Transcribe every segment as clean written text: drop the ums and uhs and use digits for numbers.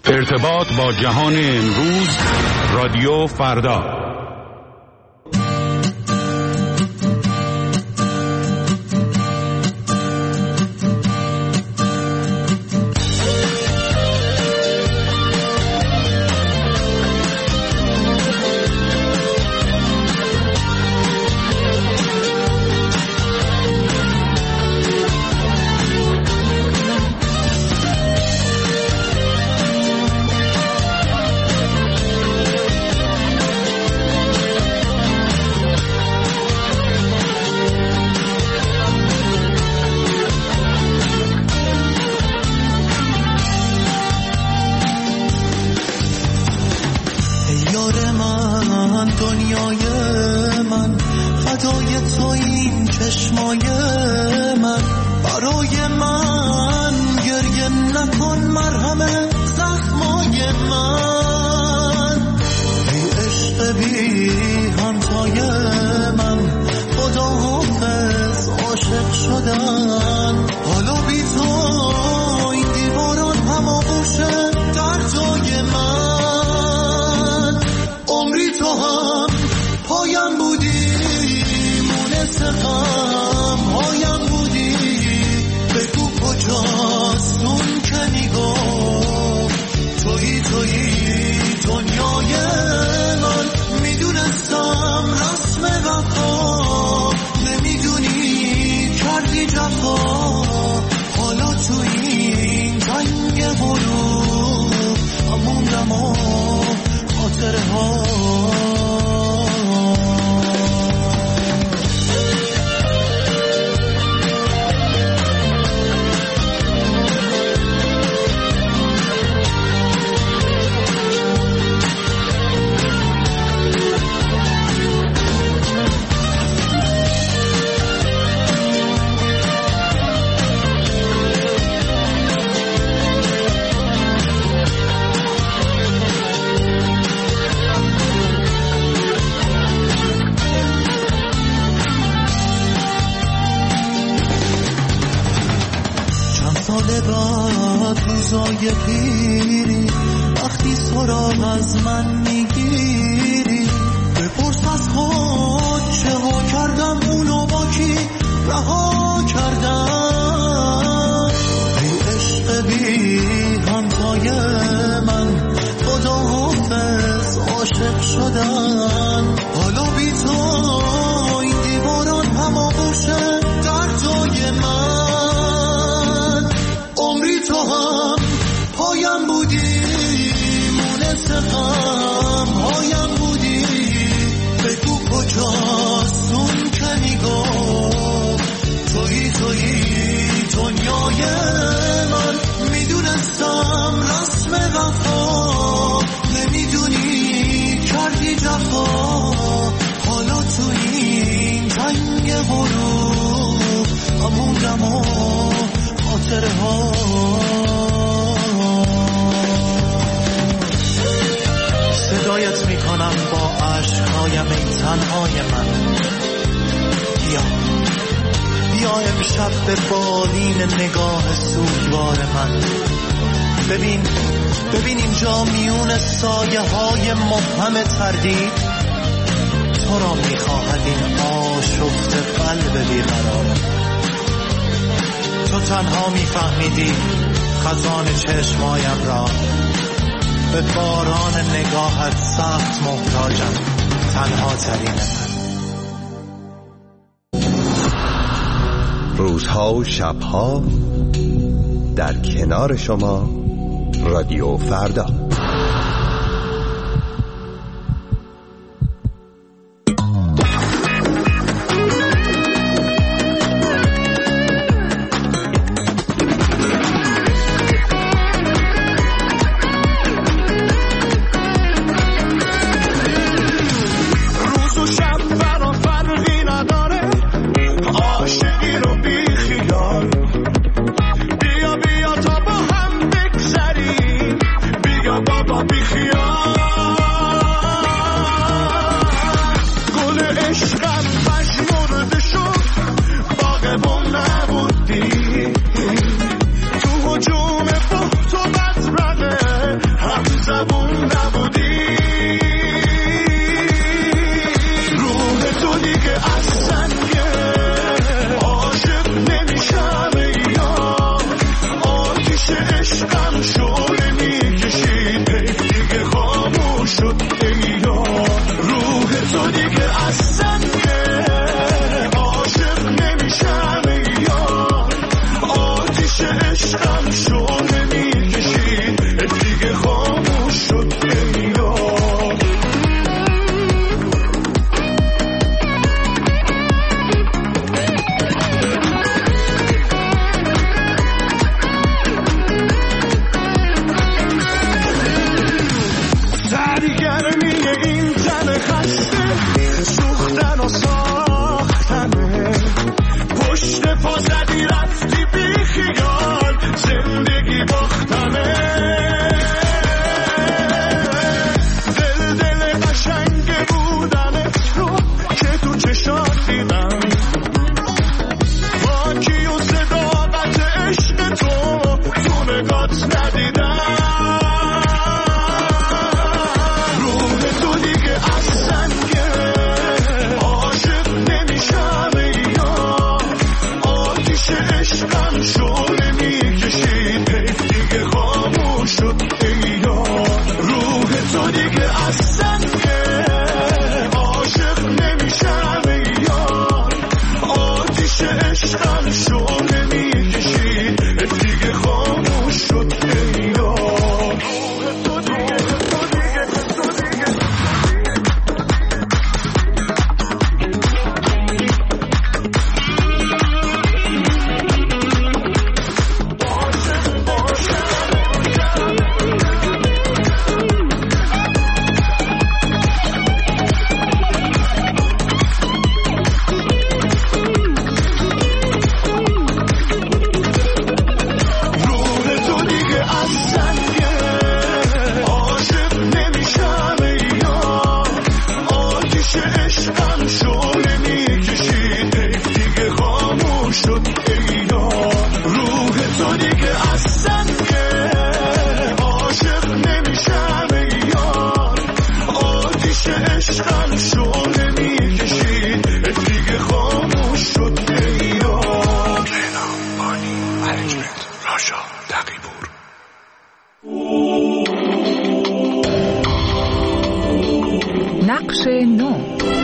ارتباط با جهان امروز، رادیو فردا. صدایت میکنم با عشقهایم ای تنهای من. بیا امشب به بالین نگاه سوگوار من. ببین اینجا میون سایه های مبهم تردید تو را میخواهد این آشفته قلب بیقرار. تو تنها میفهمیدی خزان چشمایم را، به باران نگاهت سخت محتاجم، تنها ترین من. روزها و شبها در کنار شما، رادیو فردا. بیا تا با هم بگذریم، بیا با زبون نبودی، روح تو دیگه از سنگه، عاشق نمیشم ایام، آتیش عشقم شعله میکشید دیگه خاموش شد ایام، روح تو دیگه از سنگه، عاشق نمیشم ایام، آتیش عشقم شعله میکشید دیگه خاموش شد ایام. سرگرمی این تن خسته، سوختن و ساختنه، پشت پا زدی رفتی بی خیال، زندگی باختنه، دل قشنگ بودنت رو که تو چشات دیدم، پاکی و صداقت عشق تو نگات ندیدم، عشقم شعله میکشید دیگه خاموش شد ایام، روح تو دیگه از سنگه، عاشق نمیشم ایام، آتیش عشقم شعله میکشید دیگه خاموش شد ایام، روح تو دیگه نقش نو.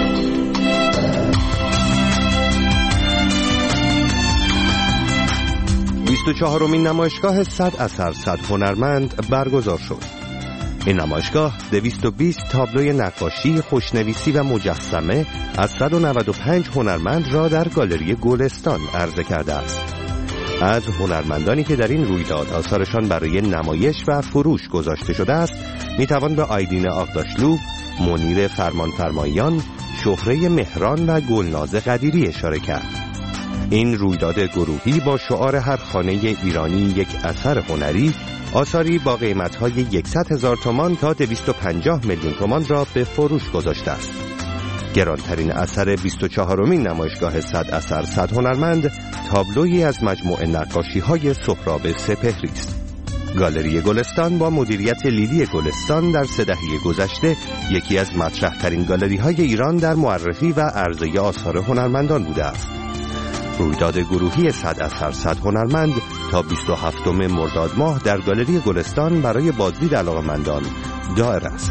چهارمین نمایشگاه 100 اثر 100 هنرمند برگزار شد. این نمایشگاه 220 تابلوی نقاشی، خوشنویسی و مجسمه از 195 هنرمند را در گالری گلستان عرضه کرده است. از هنرمندانی که در این رویداد آثارشان برای نمایش و فروش گذاشته شده است میتوان به آیدین آغداشلو، منیر فرمانفرمایان، شهره مهران و گلناز قدیری اشاره کرد. این رویداد گروهی با شعار هر خانه ایرانی یک اثر هنری، آثاری با قیمت‌های 100,000 تومان تا 250 میلیون تومان را به فروش گذاشته است. گرانترین اثر 24مین نمایشگاه 100 اثر 100 هنرمند تابلویی از مجموعه نقاشی‌های سهراب سپهری است. گالری گلستان با مدیریت لیلی گلستان در 3 دهه گذشته یکی از مطرح‌ترین گالری‌های ایران در معرفی و عرضه آثار هنرمندان بوده است. رویداد گروهی 100 اثر 100 هنرمند تا 27 مرداد ماه در گالری گلستان برای بازدید علاقه‌مندان دائر است.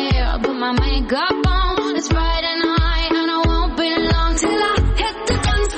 Makeup on, it's bright and high, and I won't be long till I hit the dance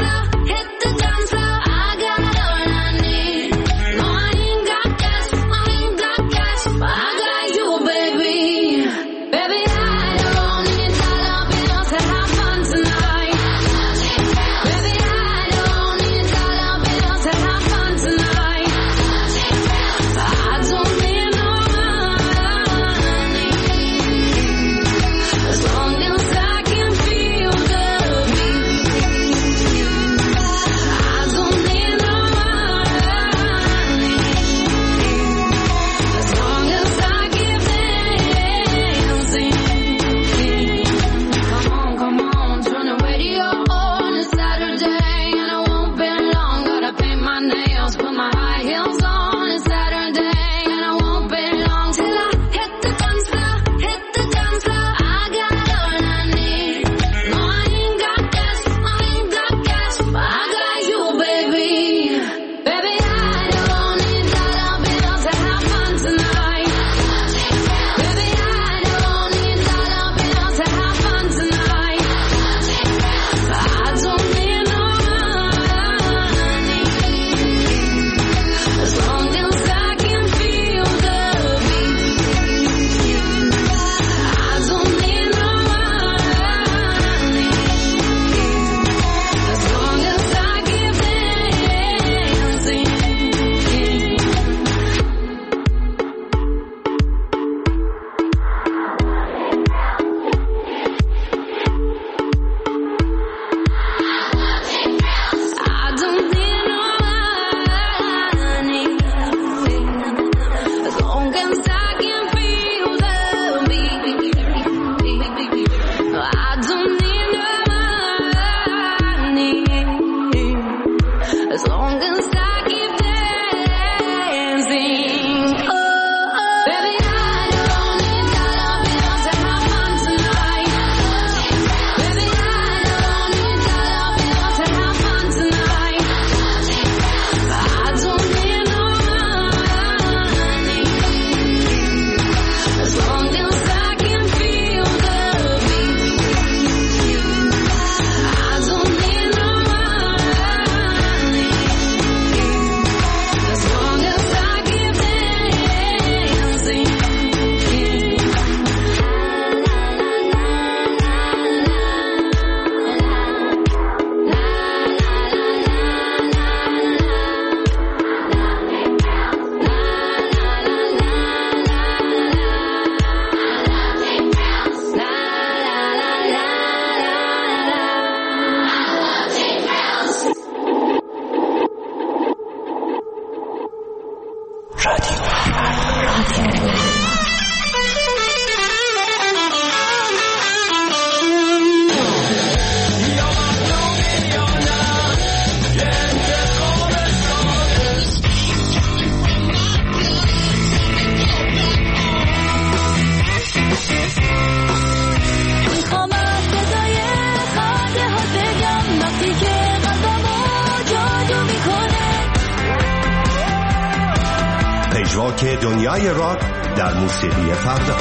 مجراک دنیای راک در موسیقی فردا.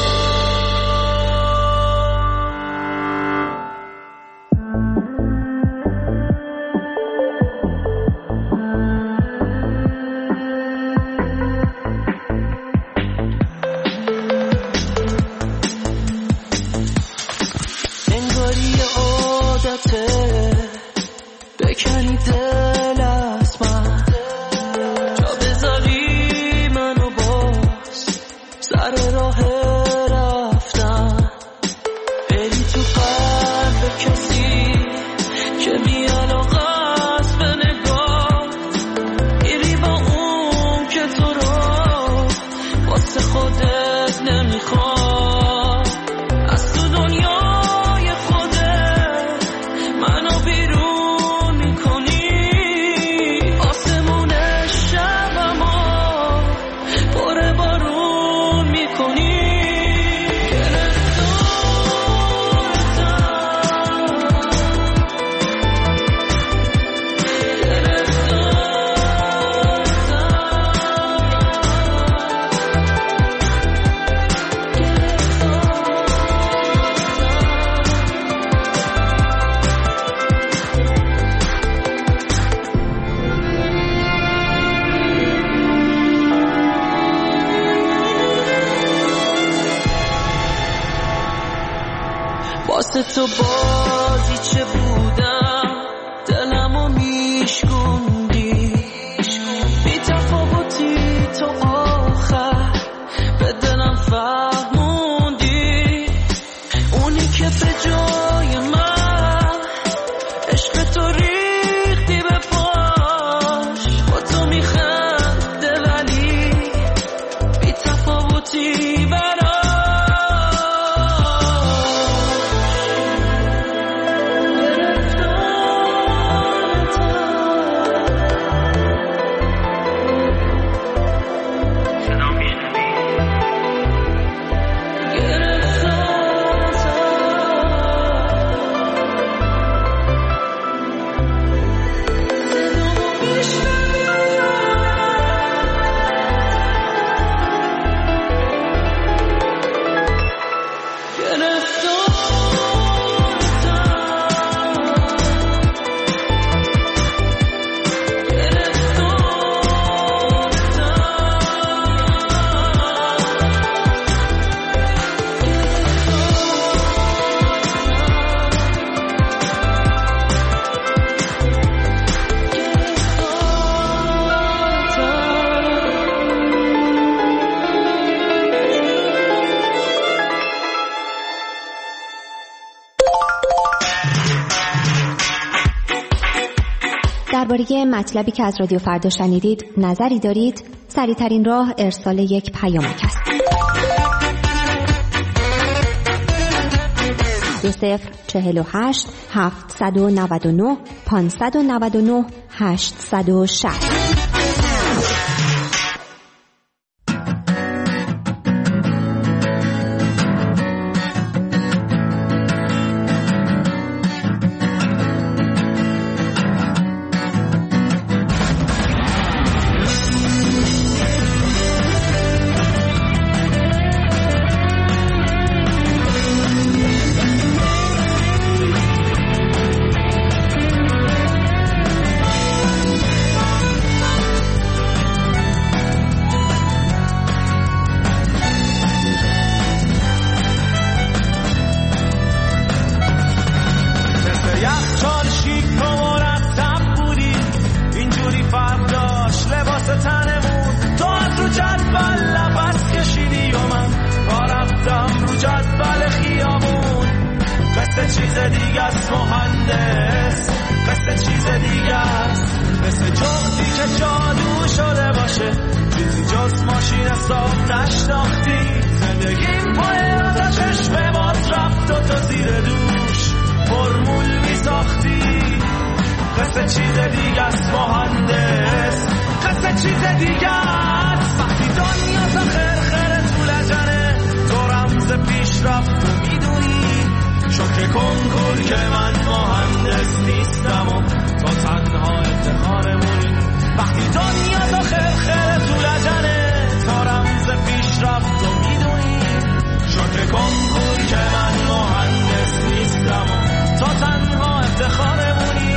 انگاری عادته بکنی دل از من، جا بذاری منو باز سر راه رفتن، بری تو قلب کسی که بی علاقه است به نگاه، میری با اون که تو رو واسه خودت نمیخواد، از تو دنیای خودت منو بیرون میکنی، آسمون شبمو پر بارون میکنی. واسه تو بازیچه بودم، دلمو میشکوندی، بی تفاوتی تو آخر به دلم فهموندی، اونی که به جای من عشق تو ریختی به پاش، با تو میخنده ولی بی تفاوتی برام. درباره مطلبی که از رادیو فردا شنیدید نظری دارید؟ سریع‌ترین راه ارسال یک پیامک است. 2048 799 599 860. وقتی دنیا داخل خیره تو لجنه کنکور که من مهندس نیستم و تو تنها افتخارمونی.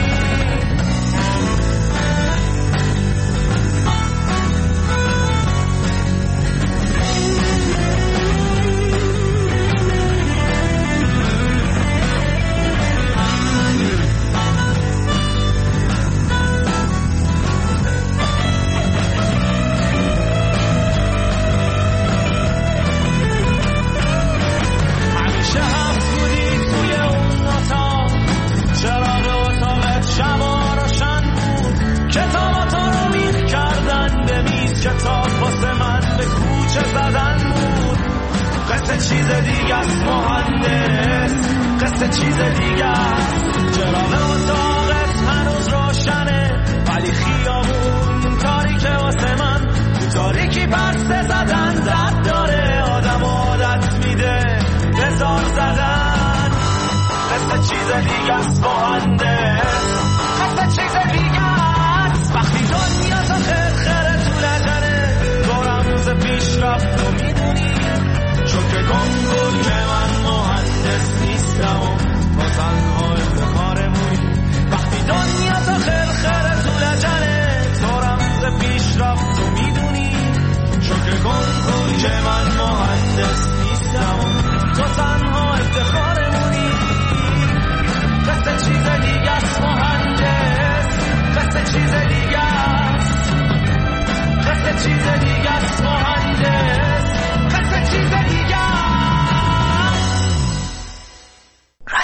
کتاب واسه من به کوچه زدن بود. قصه چیز دیگه است مهندس، قصه چیز دیگه است. چراغ اتاقت هنوز روشنه ولی خیابون تاریکه واسه من. تو تاریکی پرسه زدن درد داره، آدم عادت میده بزار زدن. قصه چیز دیگه است مهندس، قصه چیز دیگه است. وقتی دنیا تا خرخره پیش رفت و میدونی چون که گنگل که من مهندس نیستم و با تنها افتخارمونی. وقتی دنیا تا خرخره تو لجنه تو رمز پیش رفت و میدونی چون که گنگل که من مهندس نیستم و تو تنها افتخارمونی. قصه چیز دیگه است مهندس، قصه چیز دیگه است، قصه چیز دیگه است مهندس، قصه چیز دیگه است.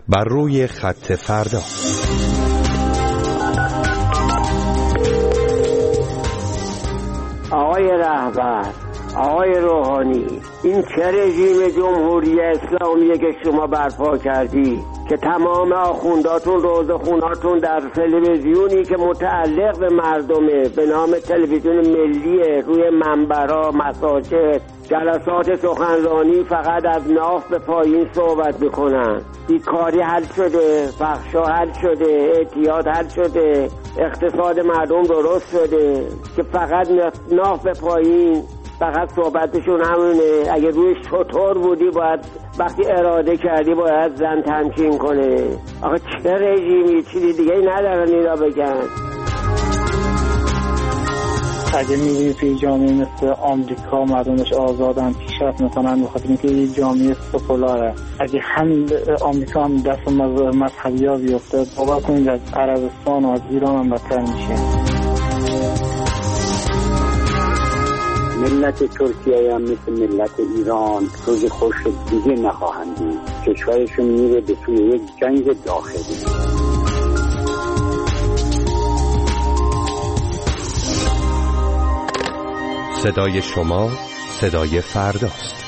بر روی خط فردا. آقای رهبر، آقای روحانی، این چه رژیم جمهوری اسلامیه که شما برپا کردی که تمام آخونداتون روزخوناتون در تلویزیونی که متعلق به مردمه به نام تلویزیون ملیه، روی منبرها، مساجد، جلسات سخنرانی فقط از ناف به پایین صحبت میکنن. بیکاری حل شده، فحشا حل شده، اعتیاد حل شده، اقتصاد مردم درست شده که فقط ناف به پایین، فقط صحبتشون همونه. اگه روی شطور بودی باید وقتی اراده کردی باید زن تمکین کنه. آخه چه رژیمی، چیزی دیگه ندارن اینا بگن. اگه میبینی توی جامعه مثل آمریکا مردمش آزادن پیشرفت میکنن بخاطر اینکه یه جامعه سکولاره. اگه همین آمریکا هم دست مذهبی ها بیفته باور کنید از عربستان و از ایران هم بدتر میشه. ملت ترکیه هم مثل ملت ایران روز خوش دیگه نخواهند دید. کشورشون میره به سوی یک جنگ داخلی. صدای شما صدای فرداست.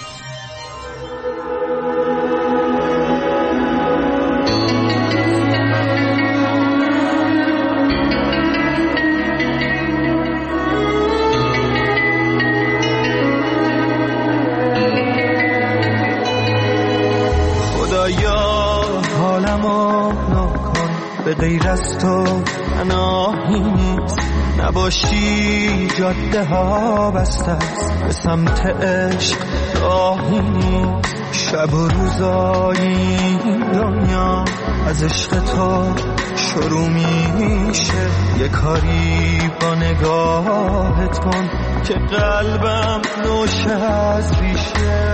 به غیر از تو پناهی نیست، نباشی جاده ها بسته است، به سمت عشق راهی نیست. شب و روزایی دنیا از عشق تو شروع میشه. یه کاری با نگاهت کن که قلبم نوشه از ریشه.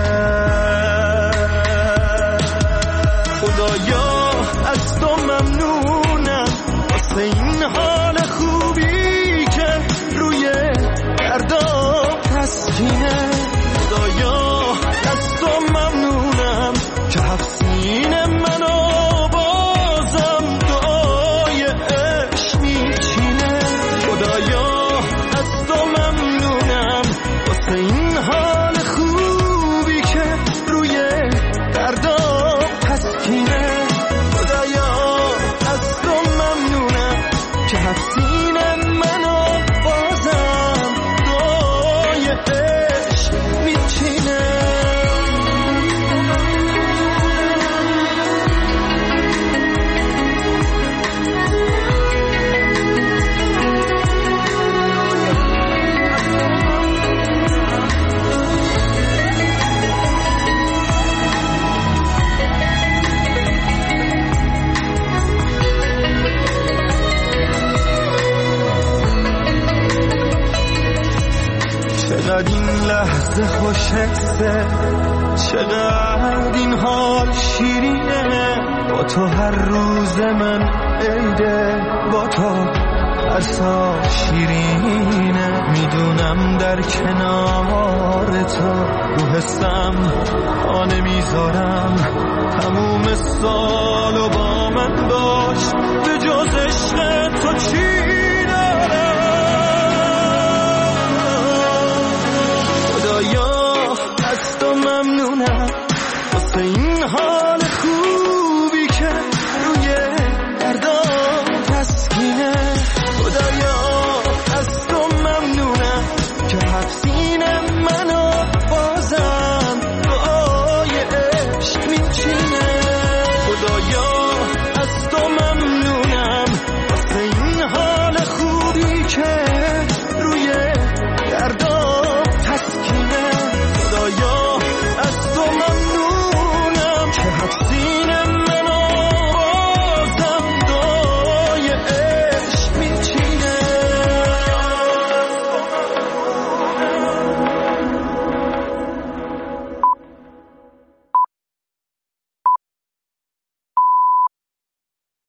خدایا از تو ممنونم واسه این حال خوبی که روی دردام تسکینه. خدایا از تو ممنونم که هفت سینه منو بازم دعای عشق میچینه. خدایا از تو ممنونم واسه این حال خوبی که روی دردام تسکینه. چقدر این لحظه خوشحسه، چقدر این حال شیرینه. با تو هر روز من عیده، با تو هر سال شیرینه. میدونم در کنار تو رو حسم خانه میذارم، تموم سالو با من